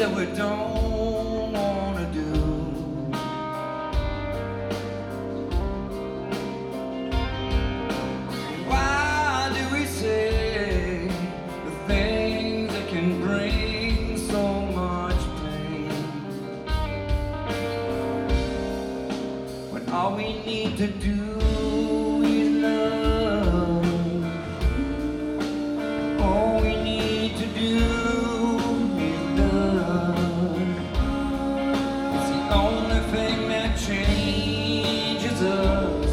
that we don't wanna do. Why do we say the things that can bring so much pain, when all we need to do is love? All we need to do is love. It's the only thing that changes us.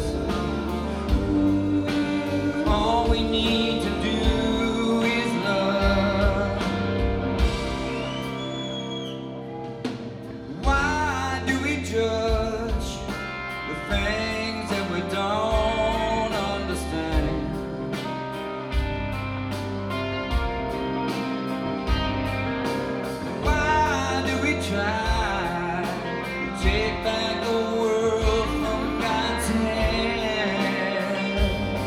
All we need to do is love. Why do we judge the things that we don't understand? Why do we try to take back the world from God's hand,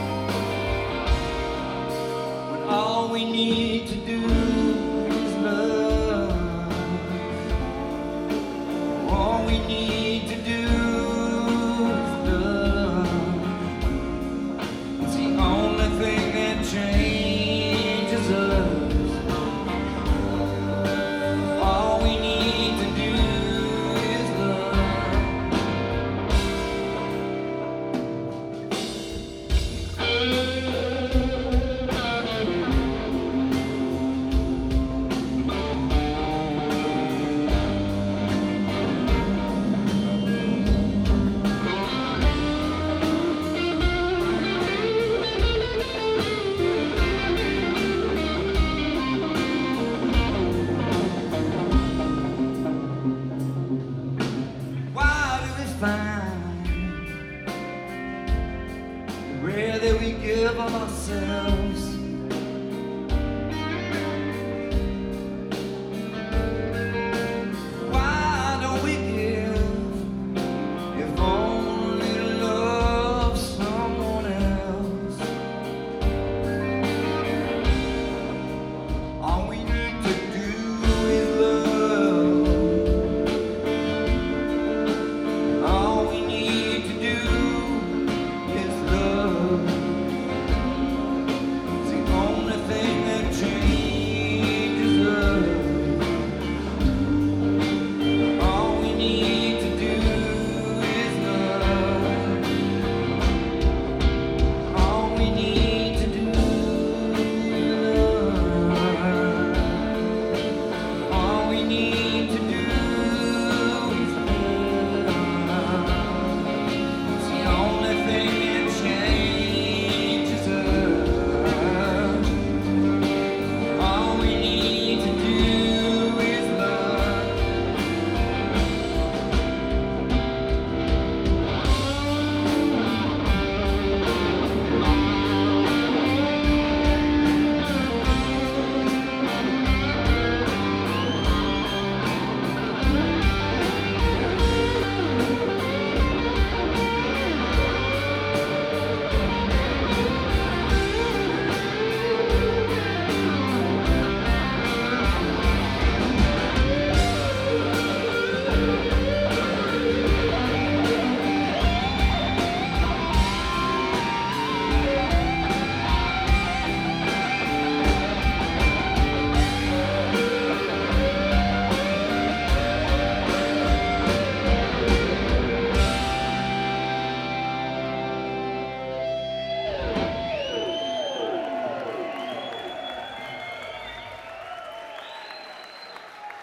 when all we need to do is love? All we need